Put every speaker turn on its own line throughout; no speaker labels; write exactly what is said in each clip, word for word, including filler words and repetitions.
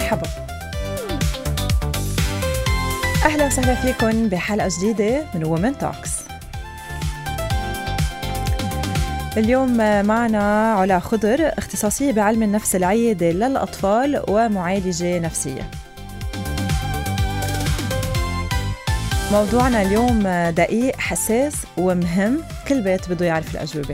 مرحبا، أهلا وسهلا فيكم بحلقة جديدة من وومن توكس. اليوم معنا علا خضر، اختصاصية بعلم النفس العيادة للأطفال ومعالجة نفسية. موضوعنا اليوم دقيق، حساس ومهم، كل بيت بده يعرف الأجوبة.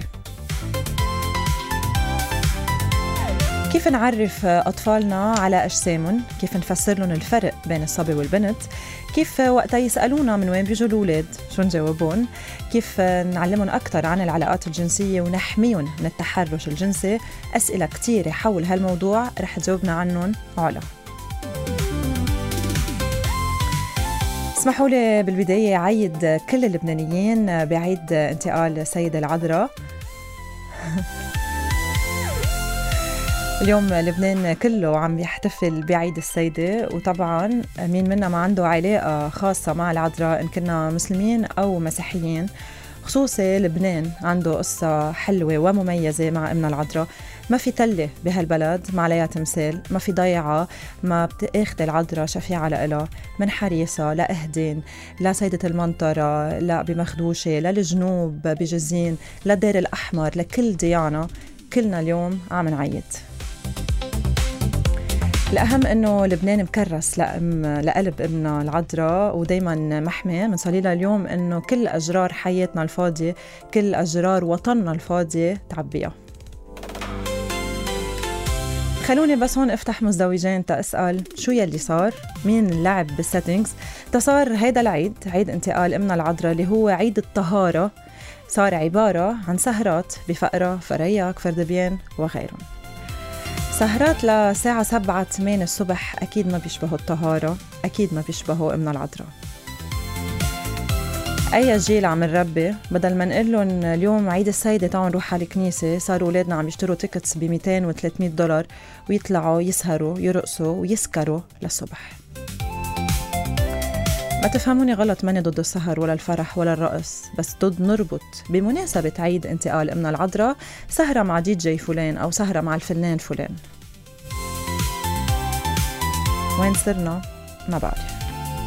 كيف نعرف أطفالنا على أجسامهم؟ كيف نفسر لهم الفرق بين الصبي والبنت؟ كيف وقتا يسألونا من وين بيجوا الأولاد شو نجاوبون؟ كيف نعلمهم أكتر عن العلاقات الجنسية ونحميهم من التحرش الجنسي؟ أسئلة كتيرة حول هالموضوع رح تجاوبنا عنهم علا. اسمحوا لي بالبداية عيد كل اللبنانيين بعيد انتقال السيدة العذراء. اليوم لبنان كله عم يحتفل بعيد السيدة، وطبعا مين منا ما عنده علاقة خاصة مع العذراء إن كنا مسلمين أو مسيحيين. خصوصي لبنان عنده قصة حلوة ومميزة مع أمنا العذراء. ما في تلة بهالبلد ما عليها تمثال، ما في ضيعة ما بتاخد العذراء شفيعة لإلها، من حريصة لأهدين لسيدة المنطرة لا بمخدوشة للجنوب بجزين للدير الأحمر، لكل ديانة كلنا اليوم عم نعيد. الأهم إنه لبنان مكرس لأم لقلب ابننا العذراء ودايماً محمي. من صليلة اليوم إنه كل أجرار حياتنا الفاضية، كل أجرار وطننا الفاضية تعبيها. خلوني بس هون افتح مزدوجين تأسأل شو يلي صار، مين اللعب بالسيتينجز تصار هيدا العيد، عيد انتقال امنا العذراء اللي هو عيد الطهارة، صار عبارة عن سهرات بفقرة، فرياك، فردبيان وغيرهم. سهرات لساعة سبعة ثمانية الصبح أكيد ما بيشبهوا الطهارة، أكيد ما بيشبهوا امنا العذراء. أي جيل عم نربي، بدل ما نقول لهم اليوم عيد السيدة تعالوا نروح على الكنيسة، صاروا أولادنا عم يشتروا تيكتس ب مئتين و ثلاثمئة دولار ويطلعوا يسهروا يرقصوا ويسكروا للصبح. ما تفهموني غلط، ماني ضد السهر ولا الفرح ولا الرقص، بس ضد نربط بمناسبة عيد انتقال امنا العذراء سهرة مع دي جي فلان أو سهرة مع الفنان فلان. وين صرنا؟ ما بعرف.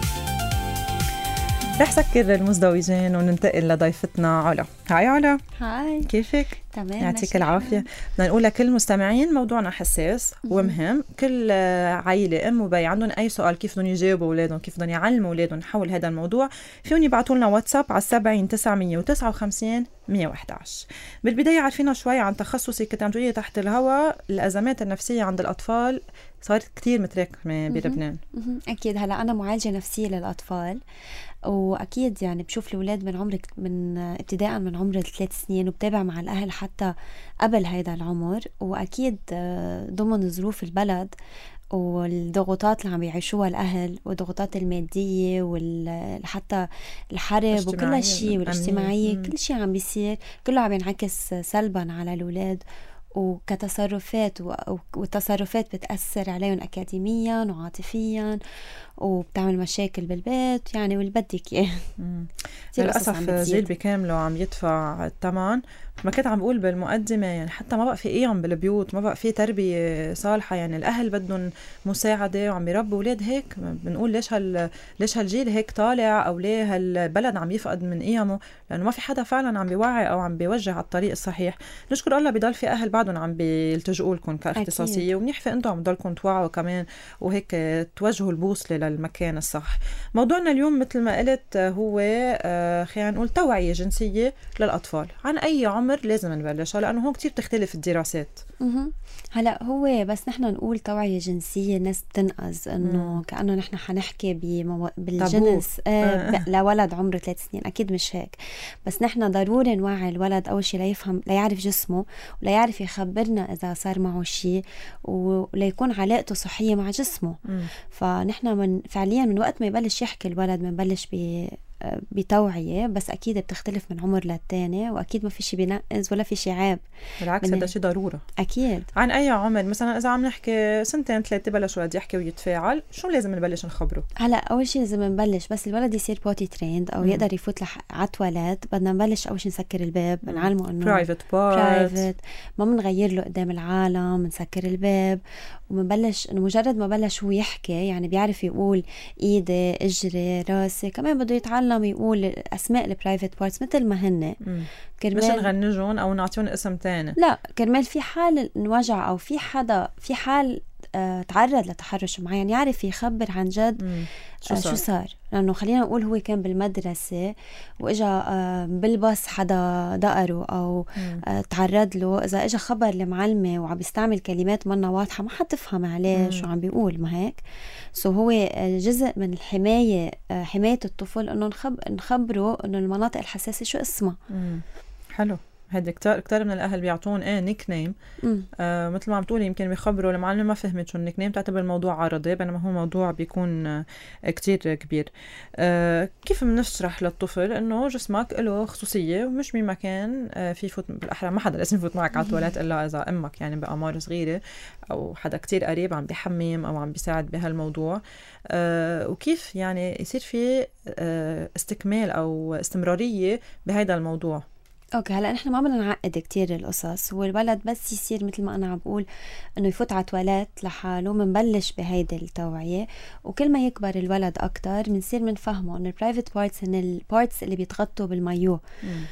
رح سكر المزدوجين وننتقل لضيفتنا علا. هاي علا.
هاي،
كيفك؟
تمام،
يعطيك العافية. بدنا نقول لكل المستمعين موضوعنا حساس ومهم، كل عائلة أم وبي عندهم أي سؤال كيف بدهم يجاوبوا أولادهم، كيف بدهم يعلموا أولادهم حول هذا الموضوع، فيهم يبعتوا لنا واتساب على سبعين تسعمية وتسعة وخمسين مية وإحدى عشر. بالبداية عارفينا شوي عن تخصصي، كنت عم تقولي تحت الهواء الأزمات النفسية عند الأطفال صارت كتير متراكمة بلبنان.
أكيد. هلا أنا معالجة نفسية للأطفال، وأكيد يعني بشوف الأولاد من عمر من ابتداء من عمر الثلاث سنين، وبتابع مع الأهل حتى قبل هيدا العمر، وأكيد ضمن ظروف البلد والضغوطات اللي عم يعيشوها الأهل والضغوطات المادية وحتى الحرب وكل شيء والاجتماعية، كل شيء عم بيصير كله عم ينعكس سلبا على الأولاد وكتصرفات، والتصرفات بتأثر عليهم أكاديميا وعاطفيا وبتعمل مشاكل بالبيت يعني والبدك ايه.
للأسف جيل بكامله عم يدفع الثمن. ما كنت عم بقول بالمقدمة يعني حتى ما بقى في قيم بالبيوت، ما بقى في تربية صالحة، يعني الأهل بدهم مساعدة وعم يربوا أولاد هيك. بنقول ليش هال ليش هالجيل هيك طالع، أو ليه هالبلد عم يفقد من قيمه، لأنه ما في حدا فعلا عم بيوعي أو عم بيوجه على الطريق الصحيح. نشكر الله بضل في أهل بعدهم عم بيلتجئوا لكم كاختصاصية، ومنيح في أنتم عم ضلكم توعوا كمان وهيك توجهوا البوصلة للمكان الصح. موضوعنا اليوم مثل ما قلت هو خلينا نقول توعية جنسية للأطفال. عن أي عمر لازم نبلشها؟ لأنه هون كتير بتختلف الدراسات.
هلا هو بس نحن نقول توعية جنسية الناس بتنقذ انه كأنه نحن حنحكي بمو... بالجنس آه ب... لولد عمره ثلاث سنين، اكيد مش هيك. بس نحن ضروري نوعي الولد اول شيء ليفهم، ليعرف جسمه وليعرف يخبرنا اذا صار معه شيء، وليكون علاقته صحية مع جسمه. مم. فنحن من فعليا من وقت ما يبلش يحكي الولد بنبلش ب بتوعية، بس أكيد بتختلف من عمر للتاني، وأكيد ما في شي بينقز ولا في شي عيب،
بالعكس هذا شي ضرورة.
أكيد.
عن أي عمر مثلا إذا عم نحكي سنتين ثلاثة بلش ولد يحكي ويتفاعل، شو لازم نبلش نخبره؟
هلا أول شي لازم نبلش بس الولد يصير بوتي تريند أو م. يقدر يفوت لح... على تواليت، بدنا نبلش أول شي نسكر الباب، نعلمه إنه
برايفت برايفت،
ما بنغير له قدام العالم، نسكر الباب ومنبلش إنه مجرد ما بلش هو يحكي يعني بيعرف يقول إيدي إجري راسي، كمان بده يتعلم يقول أسماء البرايفت بارتس مثل ما هن،
كرمال مش نغنجون أو نعطيون اسم تاني،
لا كرمال في حال نوجع أو في حدا في حال آه تعرض لتحرش معين يعرف يخبر عن جد شو, آه شو صار. لأنه خلينا نقول هو كان بالمدرسة وإجا آه بالباص حدا دقره أو آه تعرض له، إذا إجا خبر المعلمة وعم بيستعمل كلمات منا واضحة ما حتفهم عليه مم. شو عم بيقول، ما هيك؟ سو هو جزء من الحماية، آه حماية الطفل إنه نخب نخبره إنه المناطق الحساسة شو اسمها.
مم. حلو. هيدا كتار كتار من الأهل بيعطون إيه نيك نيم، آه مثل ما عم تقولي يمكن بيخبروا المعلم ما فهمت شو النيك نيم، تعتبر الموضوع عرضي بينما هو موضوع بيكون آه كتير كبير. آه كيف بنشرح للطفل إنه جسمك له خصوصية ومش بمكان آه في فوت، بالأحرى ما حدا لازم يفوت معك على التواليت إلا إذا أمك يعني بأعمار صغيرة أو حدا كتير قريب عم بيحمم أو عم بيساعد بهالموضوع. آه وكيف يعني يصير في آه استكمال أو استمرارية بهذا الموضوع.
اوكي هلا نحن ما بدنا نعقد كتير القصص، والولد بس يصير مثل ما انا عم بقول انه يفوت على تواليت لحاله، منبلش بهيدي التوعيه، وكل ما يكبر الولد اكتر بنصير منفهمه انه البرايفت بارتس هن البارتس اللي بيتغطوا بالمايو،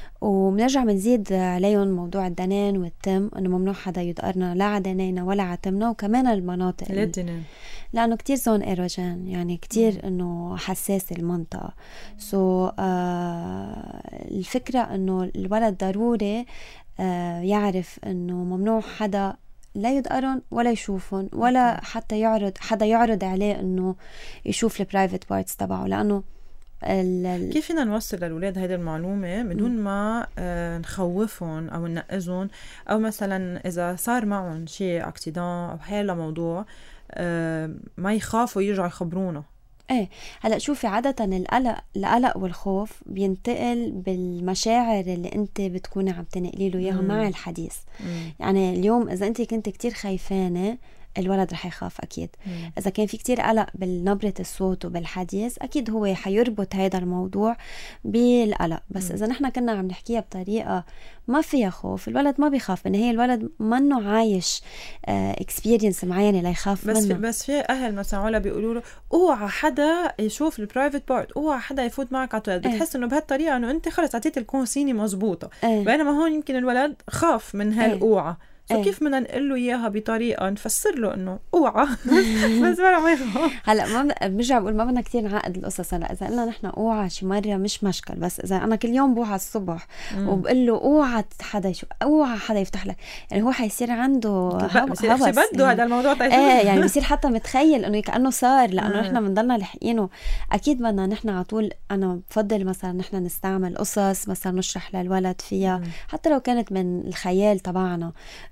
وبنرجع بنزيد عليهم موضوع الدنان والتم، انه ممنوع حدا يدقرنا لا على دنينا ولا على تمنا، وكمان المناطق
ليه الدنان؟
لانه كتير زون ايروجين، يعني كتير انه حساس المنطقه. سو so, آه الفكره انه الولد ضروري آه يعرف انه ممنوع حدا لا يدقرن ولا يشوفن ولا حتى يعرض حدا يعرض عليه انه يشوف البرايفت بارتس تبعه، لانه ال...
كيف فينا نوصل للأولاد هيدي المعلومة بدون ما آه نخوفهم أو ننقذهم، أو مثلا إذا صار معهم شيء اكسيدان أو حالة موضوع آه ما يخافوا يرجعوا يخبرونا؟
ايه هلا شوفي عادة القلق القلق والخوف بينتقل بالمشاعر اللي انت بتكوني عم تنقلي له اياها مع الحديث. مم. يعني اليوم اذا انت كنت كتير خايفانة الولد رح يخاف أكيد. مم. إذا كان في كتير قلق بالنبرة الصوت وبالحديث أكيد هو حيربط هذا الموضوع بالقلق، بس مم. إذا نحن كنا عم نحكيها بطريقة ما فيها خوف، الولد ما بيخاف، إن هي الولد منه عايش اكسبيرينس معينة لا يخاف
بس
منه.
في بس في أهل مثلا ولا بيقولوا له اوعى حدا يشوف البرايفت بارت، اوعى حدا يفوت معك على التواليت، بتحس إنه بهالطريقة إنه أنت خلص عطيت الكونسيني مزبوطة. ايه. بينما هون يمكن الولد خاف من هالأوعى. سو ايه. كيف بدنا نقول له اياها بطريقه نفسر له انه اوعى بس ولا ما يخاف؟
هلا ما برجع بقول ما بدنا كثير نعقد القصص. هلا اذا قلنا نحن اوعى شي مره مش مشكل، بس اذا انا كل يوم بوعى الصبح وبقول له اوعى حدا يشوف، اوعى حدا يفتح لك، يعني هو حيصير عنده هوس
بده يعني هذا الموضوع طيب.
ايه يعني بصير حتى متخيل انه كانه صار، لانه نحن بنضلنا لاحقينه. اكيد بدنا نحن على طول، انا بفضل مثلا نحن نستعمل قصص مثلا نشرح للولد فيها، حتى لو كانت من الخيال تبعنا،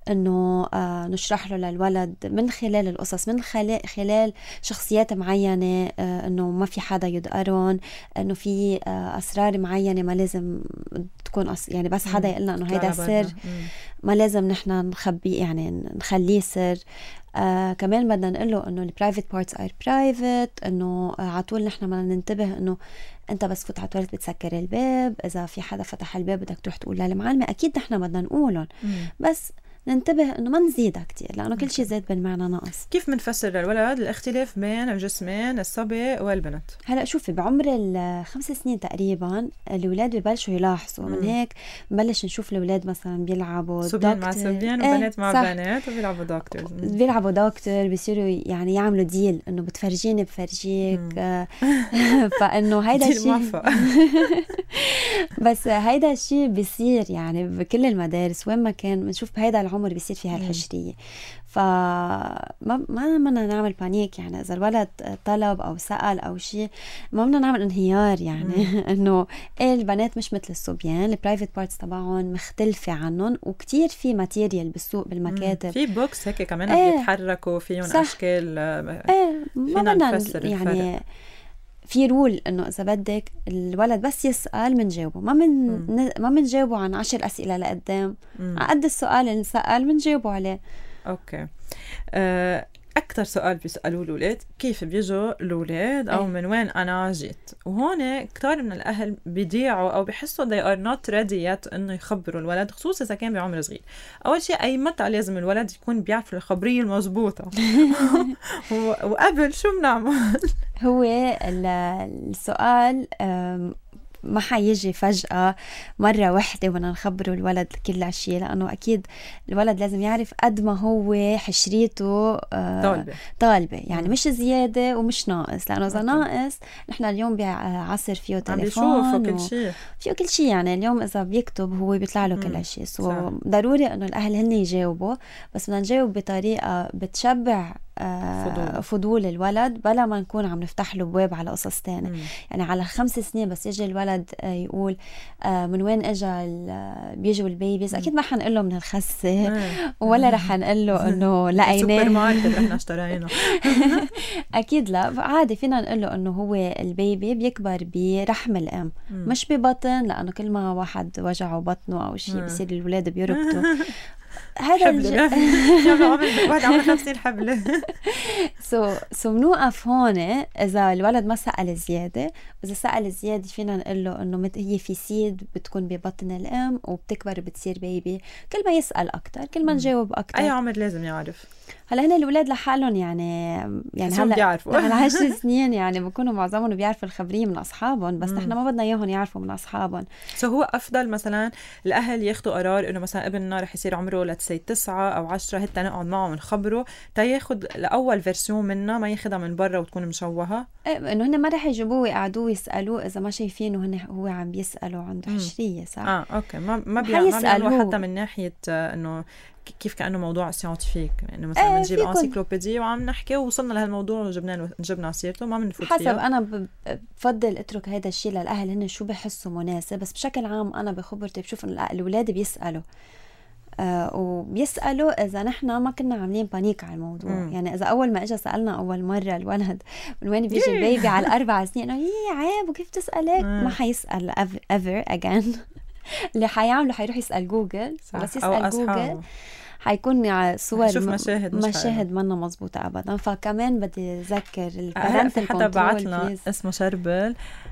انه آه نشرح له للولد من خلال القصص، من خلال شخصيات معينة، آه انه ما في حدا يدقرون، انه في آه اسرار معينة ما لازم تكون أص... يعني بس حدا يقلنا انه هيدا سر ما لازم نحن نخبيه، يعني نخليه سر. آه كمان بدنا نقول له انه البرايفت بارتس ار برايفت، انه آه على طول نحن بدنا ننتبه انه انت بس فوت على التواليت بتسكر الباب، اذا في حدا فتح الباب بدك تروح تقول للمعلمة، اكيد نحن بدنا نقولهم، بس ننتبه انه ما نزيدها كتير، لانه كل شيء زاد بالمعنى ناقص.
كيف منفسر للولد الاختلاف بين الجسمين الصبي والبنت؟
هلا شوفي بعمر الخمس سنين تقريبا الاولاد ببلشوا يلاحظوا، من هيك بنبلش نشوف الاولاد مثلا بيلعبوا
صبيان مع صبيان وبنات مع صح. بنات وبيلعبوا دكتور
بيلعبوا دكتور، بيصيروا يعني يعملوا ديل انه بتفرجيني بفرجيك فانه هيدا الشيء بس هيدا الشيء بيصير يعني بكل المدارس وين ما كان بنشوف بهيدا العمر بيصير فيها الحشرية. فما ما بدنا نعمل بانيك، يعني إذا الولد طلب أو سأل أو شيء ما بدنا نعمل انهيار، يعني إنه إيه البنات مش مثل الصبيان، البرايفت بارتس تبعهم مختلفة عنهم، وكتير في ماتيريال بالسوق بالمكاتب،
في بوكس هيك كمان ايه بيتحركوا فيهم أشكال
ايه ما بدنا يعني في رول انه اذا بدك الولد بس يسال منجاوبه، ما من ن... ما منجاوبه عن عشر اسئله لقدام، على قد السؤال اللي سال منجاوبه عليه.
اوكي. أه أكتر سؤال بيسألوه الأولاد كيف بيجوا الأولاد أو من وين أنا جيت، وهون كتار من الأهل بيضيعوا أو بيحسوا they are not ready yet إنه يخبروا الولد، خصوصا إذا كان بعمر صغير. أول شيء أي متى لازم الولد يكون بيعرف الخبرية المضبوطة وقبل شو بنعمل؟
هو السؤال ما حيجي فجأة مرة واحدة بدنا نخبره الولد كل هالشيء، لأنه أكيد الولد لازم يعرف قد ما هو حشريته
طالبة
طالبة يعني، م. مش زيادة ومش ناقص، لأنه إذا ناقص نحن اليوم بعصر فيه تليفون
كل شيء
فيه كل شيء يعني. اليوم إذا بيكتب هو بيطلع له كل هالشيء، سو ضروري إنه الأهل هن يجاوبوا، بس بدنا نجاوب بطريقة بتشبع فضول. فضول الولد بلا ما نكون عم نفتح له بواب على قصص تانية. مم. يعني على خمس سنين بس يجي الولد يقول من وين اجى بيجوا البيبيز، اكيد ما حنقول له من الخسه ولا رح نقول له انه لقيناه
سوبر ماركت رحنا اشترينا
اكيد لا، عادي فينا نقول له انه هو البيبي بيكبر برحم الام مم. مش ببطن، لانه كل ما واحد وجعه بطنه او شيء بصير الولاد بيربطوا هذا
الج... واحد عمره خمسين حبلة.
سو سو بنوقف هون إذا الولد ما سأل زيادة، وإذا سأل زيادة فينا نقول له إنه هي في سيد بتكون ببطن الأم وبتكبر بتصير بيبي. كل ما يسأل أكتر كل ما نجاوب أكتر.
أي عمر لازم يعرف؟
هلا هنا الأولاد لحالهم يعني يعني هلا على عشر سنين يعني بكونوا معظمهم بيعرفوا الخبرية من أصحابهم، بس نحن ما بدنا إياهم يعرفوا من أصحابهم.
سو هو أفضل مثلا الأهل ياخدوا قرار إنه مثلا ابننا رح يصير عمره لتسي تسعة أو عشرة، هتا نقعد معه ونخبره تا ياخد الأول فيرسيون منه، ما ياخدها من برا وتكون مشوهة.
إيه إنه هن ما رح يجيبوه ويقعدوه يسألوه إذا ما شايفينه هن هو عم بيسألوا عنده حشرية صح؟
آه أوكي. ما ما بيعملوا حتى من ناحية إنه كيف كأنه موضوع سيانتيفيك يعني مثلا
ايه
بنجيب انسيكلوبيديا وعم نحكي ووصلنا لهالموضوع وجبنا جبنا سيرته ما بنفوت فيها.
حسب انا بفضل اترك هذا الشيء للاهل هن شو بحسوا مناسب، بس بشكل عام انا بخبرتي بشوف انه الاولاد بيسالوا آه وبيسالوا اذا نحن ما كنا عاملين بانيك على الموضوع. مم. يعني اذا اول ما اجى سالنا اول مره الولد من وين بيجي البيبي على الاربع سنين انه يي عيب وكيف تسالك، ما حيسال ever again. اللي حيعمله حيروح يسال جوجل، بس يسال جوجل حيكون صور
شوف مشاهد مش
مشاهد منا مزبوطة أبدا. فكمان بدي أذكر
البارنتال كنترول. حدا بعتنا اسمه شربل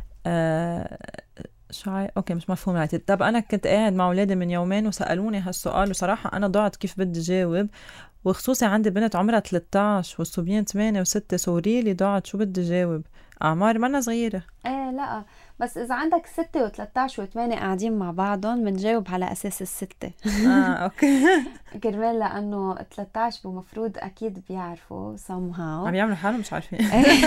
آه شو عاي... اوكي مش مفهوم علي. طب انا كنت قاعد مع اولادي من يومين وسالوني هالسؤال وصراحه انا ضعت كيف بدي جاوب، وخصوصي عندي بنت عمرها ثلاثة عشر والصبيان ثمانية وستة، سوري لي ضعت شو بدي جاوب. اعمار منا صغيره.
ايه لا بس إذا عندك ستة وثلاثة عشر وثمانية قاعدين مع بعضهم بنجاوب على أساس الستة.
آه أوكي.
كرمال لأنه ثلاثة عشر بمفروض أكيد بيعرفوا somehow.
عم يعملوا حالهم مش عارفين.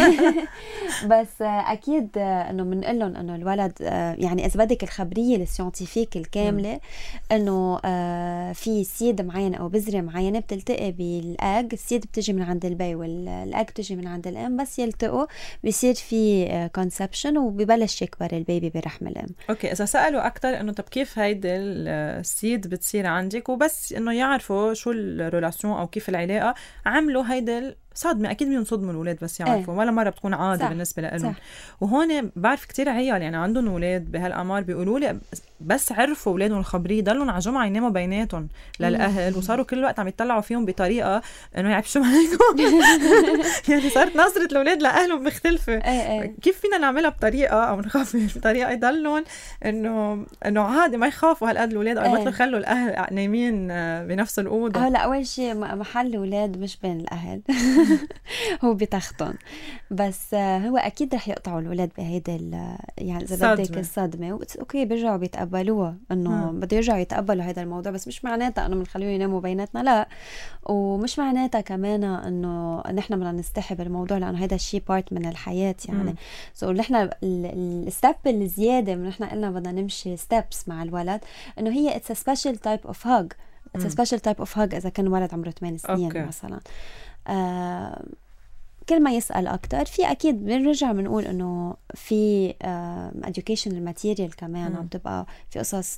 بس أكيد إنه بنقلهم إنه الولد يعني إذا بدك الخبرية السيانتيفيك الكاملة إنه في سيد معين أو بذرة معينة بتلتقي بالأج، السيد بتجي من عند البي والأج بتجي من عند الأم، بس يلتقوا بيصير في conception وبيبلش يكبر البيبي برحم الأم.
أوكي. إذا سألوا أكتر إنه طب كيف هيدا السيد بتصير عندك، وبس إنه يعرفوا شو الريلاسيون أو كيف العلاقة، عملوا هيدا صدمة. أكيد بينصدموا الأولاد بس يعرفوا. ايه. ولا مرة بتكون عادة صح. بالنسبة لهم. وهون بعرف كتير عيال يعني عندهم أولاد بهالأمار بيقولوا لي بس عرفوا أولادهم الخبرية ضلوا على جمعة يناموا بيناتهم للأهل مم. وصاروا كل وقت عم يطلعوا فيهم بطريقة إنه يعرف شو عليكم. يعني صارت نظرة الأولاد لأهلهم مختلفة.
ايه ايه.
كيف فينا نعملها بطريقة أو نخفف بطريقة يضلون إنه إنه عادي ما يخافوا هالقد الأولاد، أو مثل خلوا الأهل نايمين بنفس الأوضة.
هلا أول شيء محل الأولاد مش بين الأهل. هو بتختن، بس هو أكيد رح يقطعوا الولاد بهيدا يعني إذا بدك الصدمة. أوكي بيرجعوا بيتقبلوها إنه بده يرجعوا يتقبلوا هذا الموضوع، بس مش معناتها إنه بنخليهم يناموا بيناتنا لا، ومش معناتها كمان إنه نحن بدنا نستحي بالموضوع، لأنه هذا الشيء بارت من الحياة يعني. سو نحن الستيب الزيادة من نحن قلنا بدنا نمشي ستيبس مع الولد، إنه هي it's a special type of hug. it's a special type of hug إذا كان ولد عمره ثمان سنين okay. مثلا. آه كل ما يسأل أكتر في أكيد بنرجع بنقول إنه في آه educational material كمان عم تبقى في قصص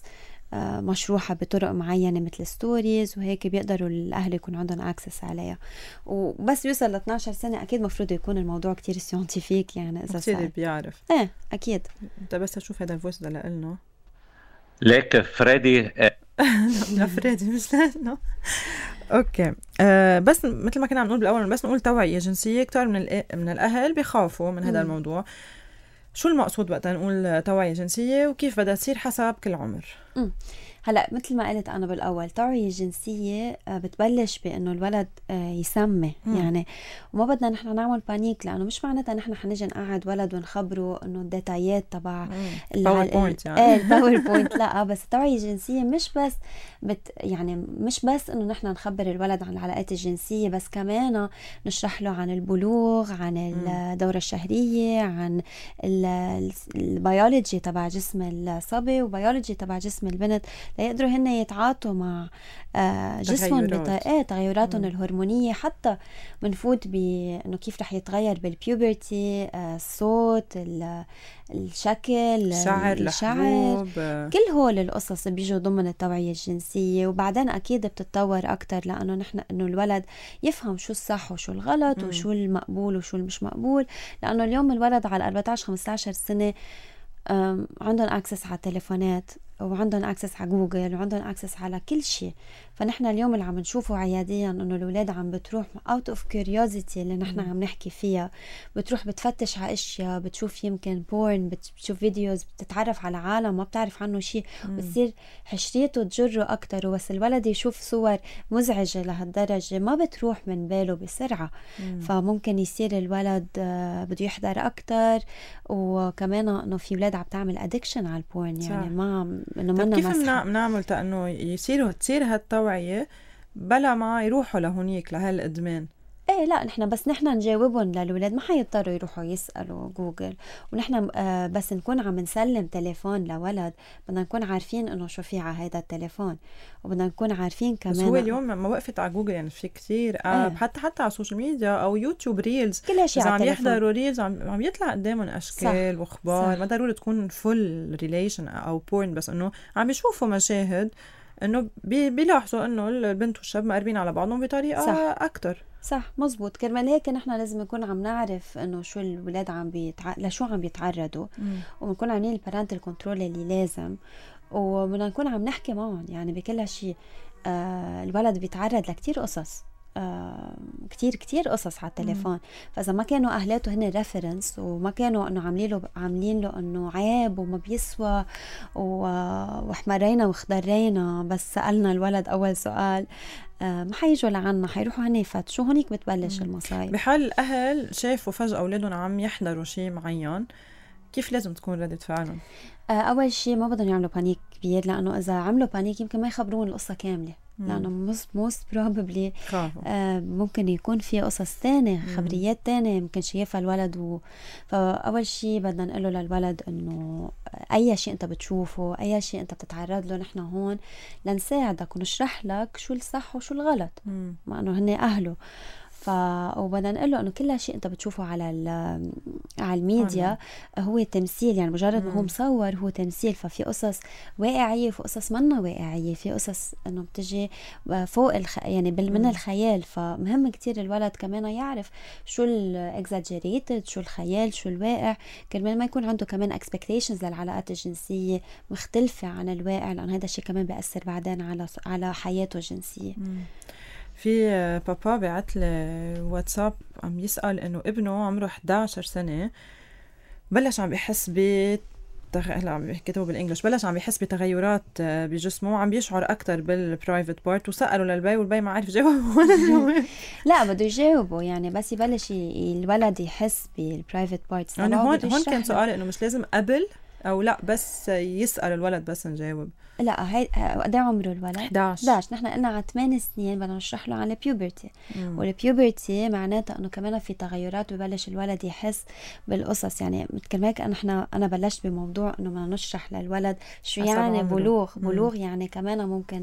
مشروحة بطرق معينة مثل ستوريز وهيك بيقدروا الأهل يكون عندهم أكسس عليها. وبس يوصل ل اثناشر سنة أكيد مفروض يكون الموضوع كتير سيونتيفيك يعني إذا
كتير بيعرف.
إيه أكيد.
أنت بس تشوف هذا الفويس ده لقلنا
ليك فريدي
لا فريدي مش لأنه اوكي أه بس مثل ما كنا عم نقول بالاول بس نقول توعيه جنسيه. كتير من من الاهل بيخافوا من هذا الموضوع. شو المقصود وقت نقول توعيه جنسيه وكيف بدها تصير حسب كل عمر؟
م. هلا مثل ما قلت انا بالاول التوعيه الجنسيه بتبلش بانه الولد يسمي م. يعني وما بدنا نحن نعمل بانيك لانه مش معناتها نحن حنجي نقعد ولد ونخبره انه الديتايات تبع
الباوربوينت يعني
ايه الباوربوينت لا بس التوعيه الجنسيه مش بس بت يعني مش بس انه نحن نخبر الولد عن العلاقات الجنسيه بس كمان نشرح له عن البلوغ عن الدوره الشهريه عن البيولوجي تبع جسم الصبي وبيولوجي تبع جسم البنت ليقدروا هن يتعاطوا مع جسمهم بطريقة تغيراتهم الهرمونية. حتى منفوت بأنه كيف رح يتغير بالبيوبرتي الصوت الشكل
الشعر, الشعر
كل هول القصص بيجوا ضمن التوعية الجنسية. وبعدين أكيد بتتطور أكتر لأنه نحن إنه الولد يفهم شو الصح وشو الغلط م. وشو المقبول وشو المش مقبول لأنه اليوم الولد على أربعة عشر خمسة عشر سنة عندهم أكسس على التليفونات وعندهم أكسس على جوجل وعندهم أكسس على كل شيء. فنحن اليوم اللي عم نشوفه عياديا إنه الأولاد عم بتروح out of curiosity اللي نحن عم نحكي فيها بتروح بتفتش على أشياء بتشوف يمكن بورن بتشوف فيديوز بتتعرف على عالم ما بتعرف عنه شيء بتصير حشريته تجره أكتر. وبس الولد يشوف صور مزعجة لهالدرجة ما بتروح من باله بسرعة مم. فممكن يصير الولد بده يحضر أكتر. وكمان إنه في ولاد عم تعمل أدكشن على البورن يعني ما إنه منا
كيف بنعمل تأنه يصيروا تصير هالتوعية بلا ما يروحوا لهونيك لهالإدمان؟
ايه لا نحن بس نحن نجاوبهم للولاد ما حيضطروا يروحوا يسألوا جوجل. ونحن آه بس نكون عم نسلم تليفون لولد بدنا نكون عارفين انه شو في على هذا التليفون وبدنا نكون عارفين كمان.
بس هو اليوم ما وقفت على جوجل يعني في كتير آه. حتى حتى على السوشيال ميديا او يوتيوب ريلز
كل شيء
عم يحضروا ريلز عم, عم يطلع قدامهم اشكال صح. واخبار صح. ما ضروري تكون فول ريليشن او بورن بس انه عم يشوفوا مشاهد انه بي بيلاحظوا انه البنت والشاب مقربين على بعضهم بطريقه صح. اكتر
صح مزبوط. كرمال هيك نحن لازم نكون عم نعرف انه شو الولاد عم بيتع... لشو عم بيتعرضوا ونكون عاملين البارنتال كنترول اللي لازم وبدنا نكون عم نحكي معهم يعني بكل شيء. آه الولد بيتعرض لكتير قصص آه كتير كتير قصص على التليفون مم. فإذا ما كانوا أهلاته هن ريفرنس وما كانوا إنه عاملين له عاملين له إنه عيب وما بيسوى وحمرينا وخضرينا بس سألنا الولد أول سؤال آه ما حيجوا لعنا حيروحوا هن يفتشوا هونيك بتبلش المصايب.
بحال الأهل شافوا فجأة أولادهم عم يحضروا شيء معين كيف لازم تكون ردة فعلهم؟
آه أول شيء ما بدهم يعملوا بانيك كبير لأنه إذا عملوا بانيك يمكن ما يخبرون القصة كاملة لأنه most probably آه ممكن يكون في قصص تانية خبريات تانية ممكن شايفها الولد و... فأول شيء بدنا نقوله للولد إنه أي شيء أنت بتشوفه أي شيء أنت بتتعرض له نحن هون لنساعدك ونشرح لك شو الصح وشو الغلط مع إنه هن أهله. ف وبدنا نقول له انه كل شيء انت بتشوفه على على الميديا هو تمثيل يعني مجرد ما هو مصور هو تمثيل. ففي قصص واقعيه وفي قصص منا واقعيه في قصص انه بتجي فوق الخ... يعني من الخيال. فمهم كتير الولد كمان يعرف شو الاكزاجيريتد شو الخيال شو الواقع كمان ما يكون عنده كمان اكسبكتيشنز للعلاقات الجنسيه مختلفه عن الواقع لان هذا الشيء كمان بيأثر بعدين على على حياته الجنسيه. مم.
في بابا بعت لي واتساب عم يسأل انه ابنه عمره إحدى عشرة سنة بلش عم بيحس ب هلا عم كتبوا بالانجلش بلش عم بيحس بتغيرات بجسمه وعم بيشعر اكثر بالبرايفت بارت وسألوا للبي والبي ما عارف جاوب ولا جاوب.
لا بده يجاوبه يعني بس يبلش الولد يحس بالبرايفت بارت.
يعني هون هون كان سؤال انه مش لازم قبل او لا بس يسأل الولد بس نجاوب.
لا هي قد ايه عمره الولد؟
إحدى عشر.
إحدى عشر. نحن قلنا على ثمانية سنين بدنا نشرح له عن البيوبرتي والبيوبرتي معناتها انه كمان في تغيرات وبلش الولد يحس بالقصص. يعني مثل هيك نحن انا بلشت بموضوع انه بدنا نشرح للولد شو يعني بلوغ. بلوغ يعني كمان ممكن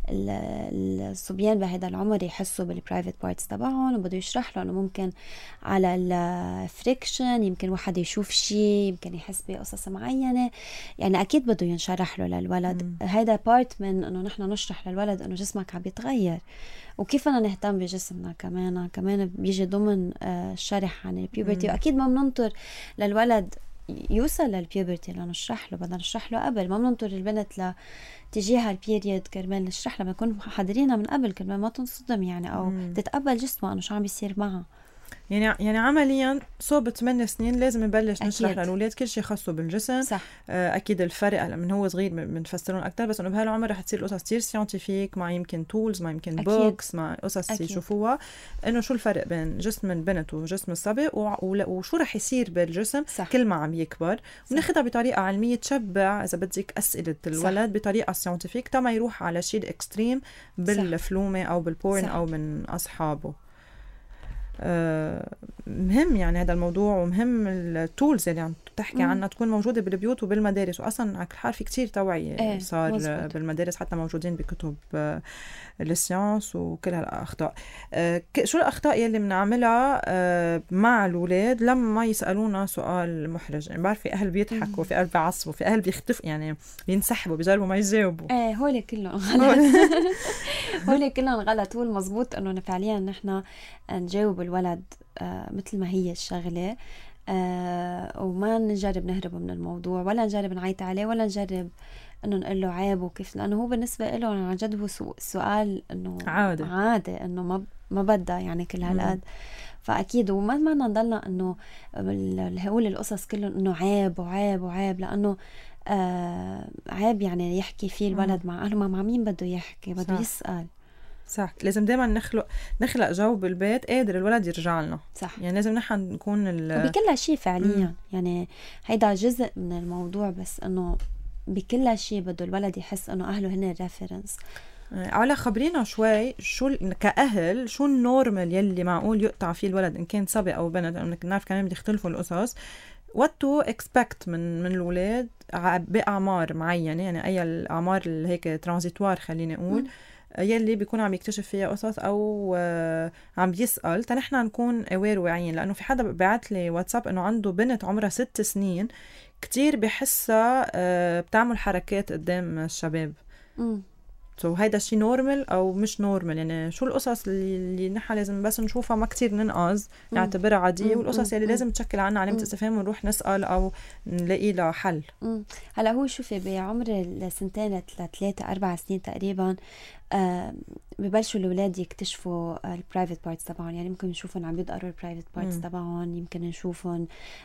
الصبيان بهذا العمر يحسوا بالبرايفت بارتس تبعهم وبده يشرح له انه ممكن على الفريكشن يمكن واحد يشوف شيء يمكن يحس بقصص معينه معينة، يعني أكيد بده ينشرح له للولد. مم. هيدا بارت من إنه نحن نشرح للولد إنه جسمك عم بيتغير، وكيف أنا نهتم بجسمنا كمان كمان بيجي ضمن الشرح عن البيوبرتي. وأكيد ما بننطر للولد يوصل للبيوبرتي لنشرح له، بدنا نشرح له قبل، ما بننطر البنت ل تجيها البيريد كرمال نشرح لها، بنكون حاضرينها من قبل كرمال ما تنصدم يعني، أو مم. تتقبل جسمها إنه شو عم بيصير معها.
يعني يعني عمليا صوب ثمان سنين لازم نبلش نشرح للأولاد كل شيء خاصه بالجسم.
صح.
أكيد الفرق من هو صغير بنفسرون أكتر، بس إنه بهالعمر رح تصير القصص كتير ساينتيفيك، مع يمكن تولز، مع يمكن بوكس، مع قصص يشوفوها إنه شو الفرق بين جسم البنت وجسم الصبي، وشو رح يصير بالجسم. صح. كل ما عم يكبر، وناخدها بطريقة علمية تشبع إذا بدك أسئلة الولد. صح. بطريقة ساينتيفيك تما يروح على شيء إكستريم بالفلومة أو بالبورن. صح. أو من أصحابه. أه مهم يعني هذا الموضوع، ومهم التولز اللي عم تحكي عنها تكون موجودة بالبيوت وبالمدارس. وأصلا على كل حال في كتير توعية ايه صار مزبوط. بالمدارس حتى موجودين بكتب أه السيانس وكل هالأخطاء. أه شو الأخطاء يلي بنعملها أه مع الأولاد لما يسألونا سؤال محرج؟ يعني بعرف في أهل بيضحكوا، في أهل بيعصبوا، في أهل بيختفوا يعني بينسحبوا، بيجربوا ما يجاوبوا.
ايه هولي كلهم غلط. هولي كلهم غلط. هو المزبوط انه فعليا نحن نجاوب الولد آه مثل ما هي الشغلة، آه وما نجرب نهرب من الموضوع، ولا نجرب نعيط عليه، ولا نجرب انه نقول له عيب وكيف، لانه هو بالنسبة له عن جد هو سؤال انه
عادي
عادي انه ما ما بدها يعني كل هالقد. فاكيد وما ما نضلنا انه هقول القصص كلهم انه عيب وعيب وعيب، لانه آه عيب يعني يحكي فيه الولد مع اهله، مع مين بده يحكي، بده صح. يسأل.
صح. لازم دايما نخلق نخلق جو بالبيت قادر الولد يرجع لنا.
صح.
يعني لازم نحن نكون
بكل شيء فعليا. مم. يعني هيدا جزء من الموضوع، بس انه بكل شيء بده الولد يحس انه اهله هن الريفرنس.
على خبرينا شوي شو كأهل شو النورمال يلي معقول يقطع فيه الولد ان كان صبي او بنت، لانه نعرف كمان بدي يختلفوا القصص. what to expect من من الولاد بأعمار معينة، يعني اي الأعمار اللي هيك ترانزيتوار خليني اقول، م. يلي بيكون عم يكتشف فيها قصص او عم بيسأل تنحن نكون اوير واعيين. لانه في حدا بعت لي واتساب انه عنده بنت عمرها ست سنين كتير بحسها بتعمل حركات قدام الشباب. امم سو so, هيدا الشيء نورمال او مش نورمال؟ يعني شو القصص اللي, اللي نحن لازم بس نشوفها ما كتير ننقص نعتبرها عاديه، والقصص اللي لازم تشكل عنا علامه استفهام ونروح نسال او نلاقي لها حل؟
مم. هلا هو شوفي بعمر السنتين لثلاثة أربع سنين تقريبا آه ببلشوا الأولاد يكتشفوا البرايفت بارتس تبعهم. يعني ممكن نشوفهم عم يدقروا البرايفت بارتس تبعهم، يمكن نشوفهم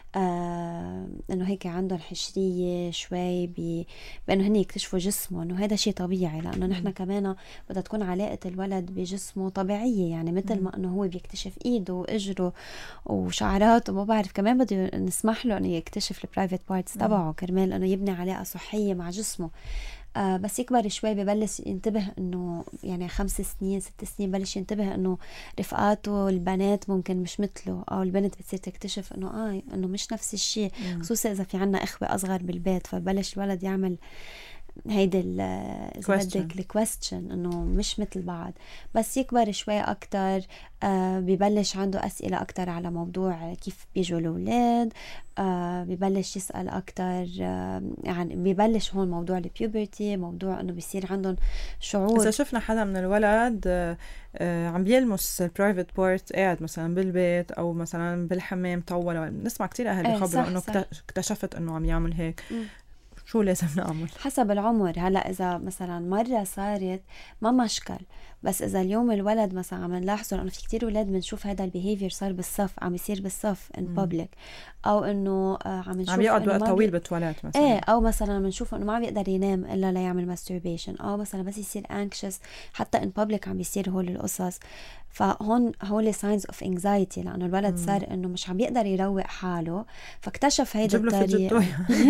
آه إنه هيك عندهم حشرية شوي ب... بأنه هن يكتشفوا جسمهم، وهذا شيء طبيعي لأنه نحن كمان بدها تكون علاقة الولد بجسمه طبيعية. يعني مثل ما إنه هو بيكتشف إيده وإجره وشعراته وما بعرف، كمان بده نسمح له إنه يكتشف البرايفت بارتس تبعه كرمال إنه يبني علاقة صحية مع جسمه. آه بس يكبر شوي ببلش ينتبه انه يعني خمس سنين ست سنين بلش ينتبه انه رفقاته البنات ممكن مش مثله، او البنت بتصير تكتشف انه اه انه مش نفس الشيء، خصوصا اذا في عنا اخوة اصغر بالبيت. فبلش الولد يعمل هيدا اذا بدك الكويستشن انه مش مثل بعض. بس يكبر شوي اكتر آه ببلش عنده اسئله اكتر على موضوع كيف بيجوا الاولاد، آه ببلش يسال اكتر آه يعني ببلش هون موضوع البيوبرتي، موضوع انه بيصير عندهم شعور.
اذا شفنا حدا من الولد آه آه عم بيلمس البرايفت بارت قاعد مثلا بالبيت او مثلا بالحمام طول، نسمع كتير اهل بيخبروا انه اكتشفت انه عم يعمل هيك. م. شو لازم نعمل؟ حسب
العمر. هلا اذا مثلا مره صارت ما مشكل، بس اذا اليوم الولد مثلا عم نلاحظه، لانه في كتير اولاد بنشوف هذا البيهيفير صار بالصف، عم يصير بالصف ان بابليك، او انه عم نشوف
عم يقعد وقت طويل بالتواليت مثلا،
ايه، او مثلا بنشوف انه ما عم يقدر ينام الا ليعمل ماستربيشن، او مثلا بس يصير انكشس حتى ان بابليك عم يصير هول القصص. فهون هول ساينز اوف انكزايتي، لانه الولد مم. صار انه مش عم يقدر يروق حاله، فاكتشف هيدي الطريقه.